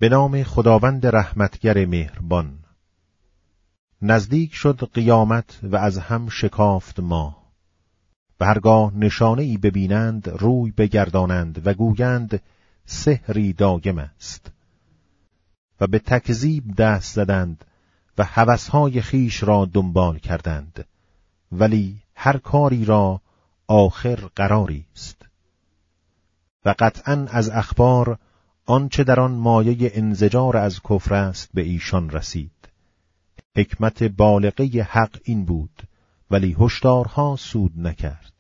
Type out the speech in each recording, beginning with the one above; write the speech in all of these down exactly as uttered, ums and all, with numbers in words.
به نام خداوند رحمتگر مهربان. نزدیک شد قیامت و از هم شکافت ماه، و هرگاه نشانه‌ای ببینند روی بگردانند و گویند سحری دایم است، و به تکذیب دست زدند و هوسهای خیش را دنبال کردند، ولی هر کاری را آخر قراری است. و قطعاً از اخبار آنچه در آن مایه انزجار از کفر است به ایشان رسید. حکمت بالغه حق این بود، ولی هشدارها سود نکرد.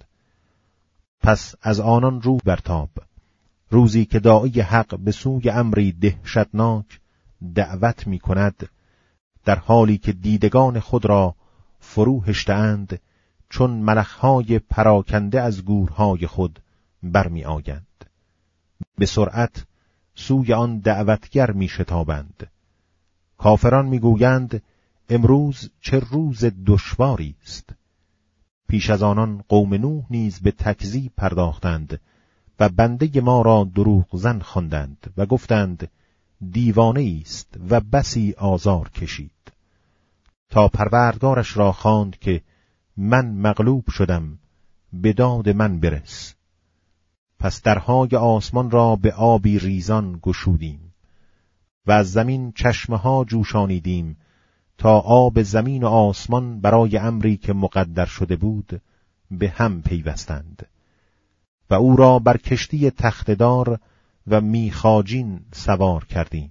پس از آنان رو برتاب، روزی که داعی حق به سوی امری دهشتناک دعوت می کند، در حالی که دیدگان خود را فرو هشته‌اند، چون ملخهای پراکنده از گورهای خود برمی آیند. به سرعت سوی آن دعوتگر می شتابند. کافران می گویند امروز چه روز دشواری است. پیش از آنان قوم نوح نیز به تکذیب پرداختند و بنده ما را دروغ زن خواندند و گفتند دیوانه است و بسی آزار کشید، تا پروردگارش را خواند که من مغلوب شدم، به داد من برس. پس درهای آسمان را به آبی ریزان گشودیم و از زمین چشمه ها جوشانیدیم تا آب زمین و آسمان برای امری که مقدر شده بود به هم پیوستند. و او را بر کشتی تخته‌دار و میخاجین سوار کردیم.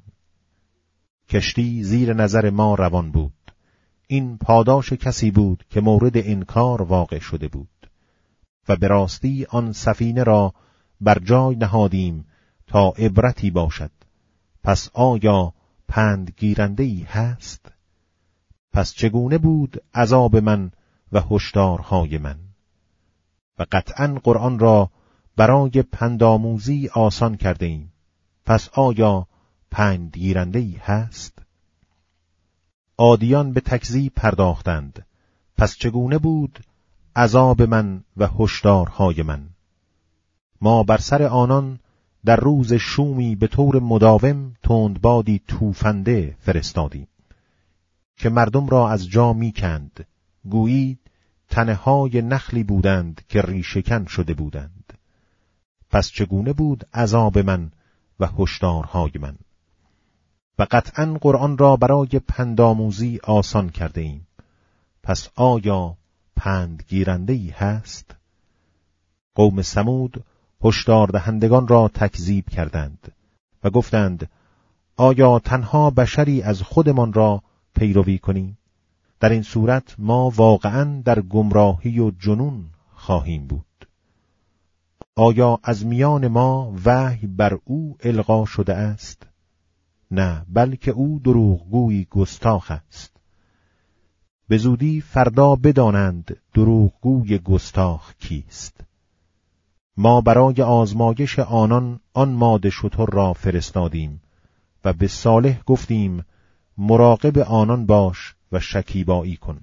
کشتی زیر نظر ما روان بود. این پاداش کسی بود که مورد انکار واقع شده بود. و به راستی آن سفینه را بر جای نهادیم تا عبرتی باشد. پس آیا پند گیرنده‌ای هست؟ پس چگونه بود عذاب من و هشدارهای من؟ و قطعاً قرآن را برای پندآموزی آسان کرده ایم. پس آیا پند گیرنده‌ای هست؟ عادیان به تکذیب پرداختند. پس چگونه بود عذاب من و هشدارهای من؟ ما بر سر آنان در روز شومی به طور مداوم تندبادی توفنده فرستادیم که مردم را از جا می کند، گویی تنه های نخلی بودند که ریشه‌کن شده بودند. پس چگونه بود عذاب من و هشدارهای من؟ و قطعاً قرآن را برای پندآموزی آسان کرده ایم. پس آیا پند گیرنده‌ای هست؟ قوم ثمود هشدار دهندگان را تکذیب کردند و گفتند آیا تنها بشری از خودمان را پیروی کنیم؟ در این صورت ما واقعاً در گمراهی و جنون خواهیم بود. آیا از میان ما وحی بر او القا شده است؟ نه، بلکه او دروغگویی گستاخ است. به زودی فردا بدانند دروغگوی گستاخ کیست. ما برای آزمایش آنان آن ماده شتر را فرستادیم و به صالح گفتیم مراقب آنان باش و شکیبایی کن.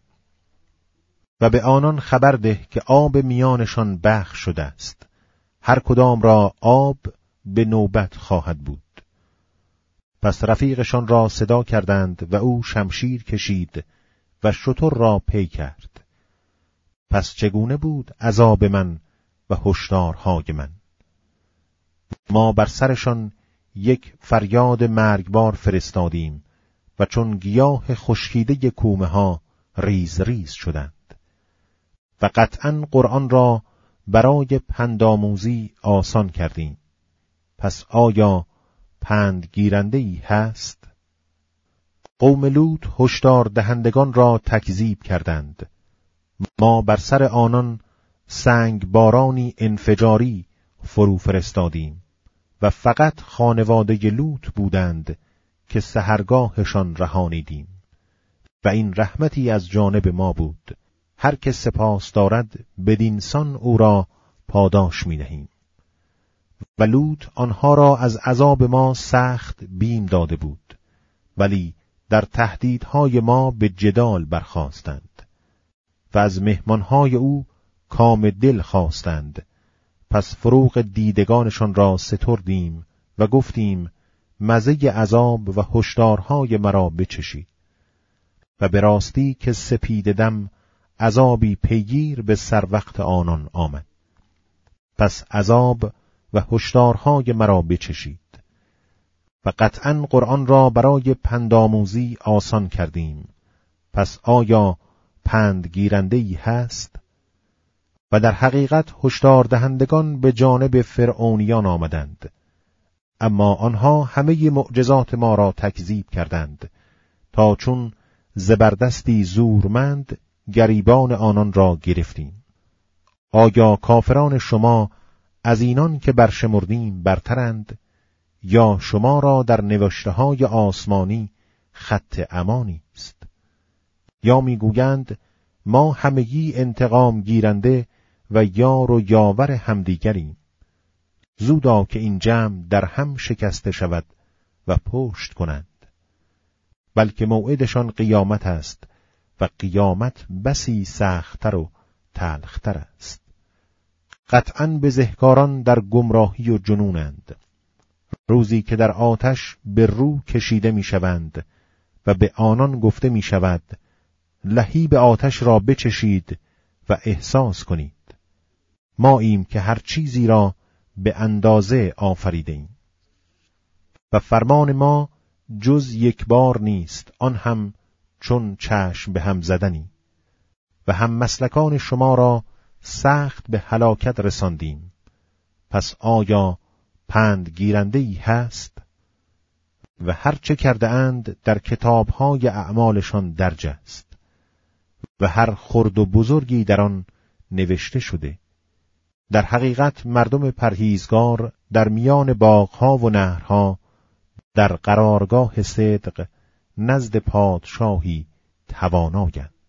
و به آنان خبر ده که آب میانشان بخش شده است، هر کدام را آب به نوبت خواهد بود. پس رفیقشان را صدا کردند و او شمشیر کشید و شتر را پی کرد. پس چگونه بود عذاب من و هشدارهای من؟ ما بر سرشان یک فریاد مرگبار فرستادیم و چون گیاه خشکیده کومه ها ریز ریز شدند. و قطعاً قرآن را برای پندآموزی آسان کردیم. پس آیا پند گیرنده‌ای هست؟ قوم لوط هشدار دهندگان را تکذیب کردند. ما بر سر آنان سنگ بارانی انفجاری فرو فرستادیم و فقط خانواده لوط بودند که سحرگاهشان رهانیدیم. و این رحمتی از جانب ما بود. هر که سپاس دارد بدینسان او را پاداش می دهیم. و لوط آنها را از عذاب ما سخت بیم داده بود، ولی در تهدیدهای ما به جدال برخاستند و از مهمانهای او کام دل خواستند. پس فروغ دیدگانشان را ستردیم و گفتیم مزه عذاب و هشدارهای مرا بچشید. و به راستی که سپید دم عذابی پیگیر به سر وقت آنان آمد. پس عذاب و هشدارهای مرا بچشید. و قطعاً قرآن را برای پندآموزی آسان کردیم. پس آیا پند گیرنده‌ای هست؟ و در حقیقت هشدار دهندگان به جانب فرعونیان آمدند، اما آنها همه معجزات ما را تکذیب کردند، تا چون زبردستی زورمند گریبان آنان را گرفتیم. آیا کافران شما از اینان که برشمردیم برترند، یا شما را در نوشته‌های آسمانی خط امانی است؟ یا میگویند ما همگی انتقام گیرنده و یار و یاور همدیگریم. زودا که این جمع در هم شکسته شود و پشت کنند. بلکه موعدشان قیامت است و قیامت بسی سخت‌تر و تلخ‌تر است. قطعاً بزهکاران در گمراهی و جنونند، روزی که در آتش به رو کشیده می شوند و به آنان گفته می شود لهیب آتش را بچشید و احساس کنید. ماییم که هر چیزی را به اندازه آفریده ایم و فرمان ما جز یک بار نیست، آن هم چون چشم به هم زدنی. و هم مسلکان شما را سخت به هلاکت رساندیم. پس آیا پند گیرنده‌ای هست؟ و هر چه کرده اند در کتاب‌های اعمالشان درج است و هر خرد و بزرگی در آن نوشته شده. در حقیقت مردم پرهیزگار در میان باغ‌ها و نهرها در قرارگاه صدق نزد پادشاهی توانایند.